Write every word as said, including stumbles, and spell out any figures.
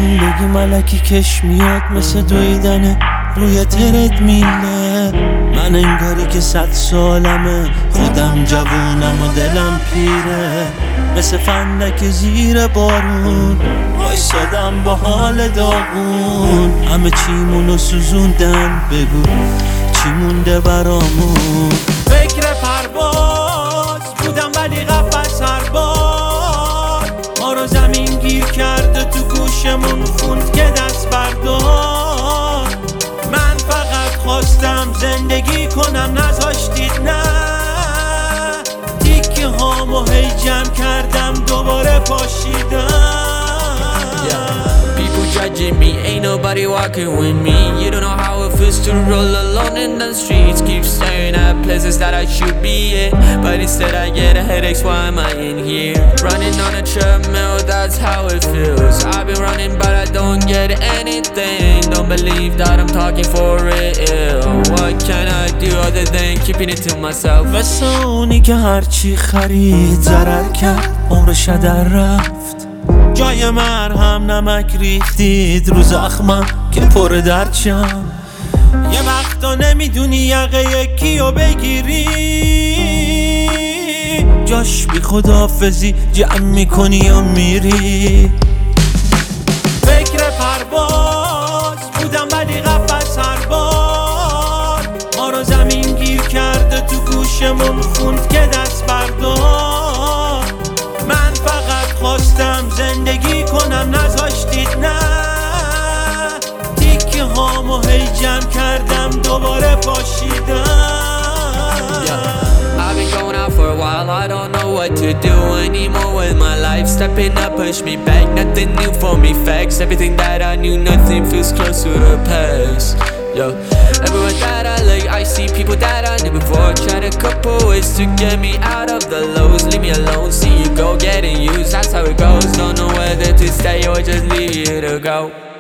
زندگی ملکی کش میاد مثل دویدن روی ترد میله. من انگاری که صد سالمه، خودم جوونم و دلم پیره. مثل فندک زیر بارون وایسادم با حال داغون. همه چیمونو سوزوندن، بگو چی مونده برامون. فکر پرواز بودم ولی قفس هر بار ما رو زمین گیر کرده، تو گوشمون خوند که دست بردار. من فقط خواستم زندگی کنم، نذاشتید نه. تیکه هامو هی جمع کردم، دوباره پاشیدم. People judging me, ain't nobody walking with me. You don't know how it feels to roll alone in the streets. Keep staring at places that I should be in, but instead I get a headache, why am I in here? Running on a treadmill, that's how it feels. I've been running but I don't get anything. Don't believe that I'm talking for real. What can I do other than keeping it to myself? مثل اونی که هرچی خرید ضرر کرد، عمرش در رفت. جای مرهم نمک ریختید رو زخمم که پر درچم. یه وقتا نمیدونی یقه یکیو بگیری، جاش بی خداحافظی جمع میکنی و میری. فکر پرواز بودم ولی قفس هر بار ما رو زمین گیر کرده، تو گوشمون خوند که دست بردار. من فقط خواستم زندگی کنم، نذاشتید نه. تیکه هامو هی جمع کردم، دوباره پاشیدم. I've been going out for a while, I don't know what to do anymore with my life. Stepping up, push me back, nothing new for me, facts. Everything that I knew, nothing feels close to the past. Yo, everywhere that I look, I see people that I knew before. Tried a couple ways to get me out of the lows. Leave me alone, see you go getting used, that's how it goes. Don't know whether to stay or just leave you to go.